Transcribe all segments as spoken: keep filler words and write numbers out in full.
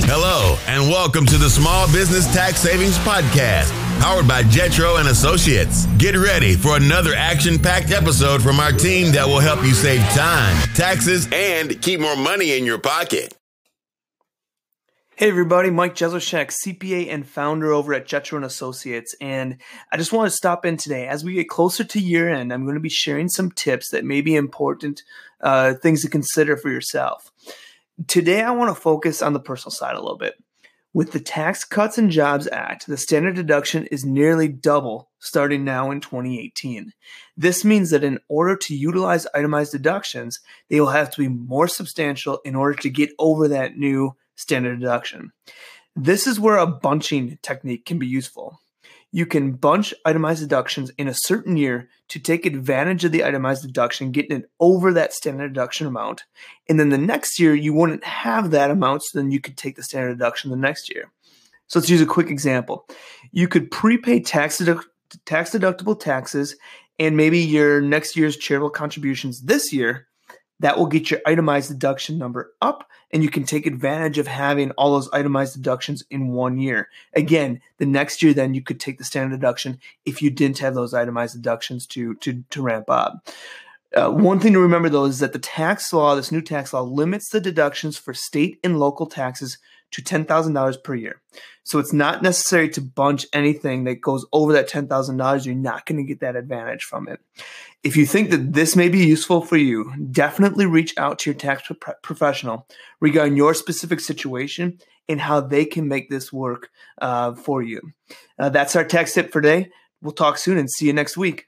Hello, and welcome to the Small Business Tax Savings Podcast, powered by Jetro and Associates. Get ready for another action-packed episode from our team that will help you save time, taxes, and keep more money in your pocket. Hey everybody, Mike Jeselchek, C P A and founder over at Jetro and Associates, and I just want to stop in today. As we get closer to year end, I'm going to be sharing some tips that may be important, uh, things to consider for yourself. Today, I want to focus on the personal side a little bit. With the Tax Cuts and Jobs Act, the standard deduction is nearly double starting now in twenty eighteen. This means that in order to utilize itemized deductions, they will have to be more substantial in order to get over that new standard deduction. This is where a bunching technique can be useful. You can bunch itemized deductions in a certain year to take advantage of the itemized deduction, getting it over that standard deduction amount. And then the next year, you wouldn't have that amount, so then you could take the standard deduction the next year. So let's use a quick example. You could prepay tax, dedu- tax deductible taxes and maybe your next year's charitable contributions this year. That will get your itemized deduction number up, and you can take advantage of having all those itemized deductions in one year. Again, the next year, then you could take the standard deduction if you didn't have those itemized deductions to, to, to ramp up. Uh, one thing to remember, though, is that the tax law, this new tax law, limits the deductions for state and local taxes to ten thousand dollars per year. So it's not necessary to bunch anything that goes over that ten thousand dollars. You're not going to get that advantage from it. If you think that this may be useful for you, definitely reach out to your tax pro- professional regarding your specific situation and how they can make this work uh, for you. Uh, that's our tax tip for today. We'll talk soon and see you next week.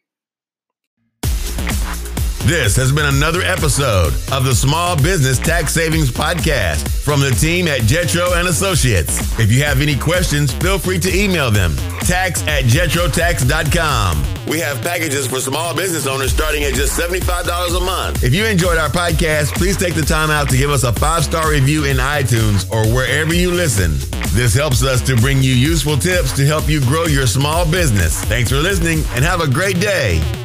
This has been another episode of the Small Business Tax Savings Podcast from the team at Jetro and Associates. If you have any questions, feel free to email them. tax at jetro tax dot com. We have packages for small business owners starting at just seventy-five dollars a month. If you enjoyed our podcast, please take the time out to give us a five-star review in iTunes or wherever you listen. This helps us to bring you useful tips to help you grow your small business. Thanks for listening and have a great day.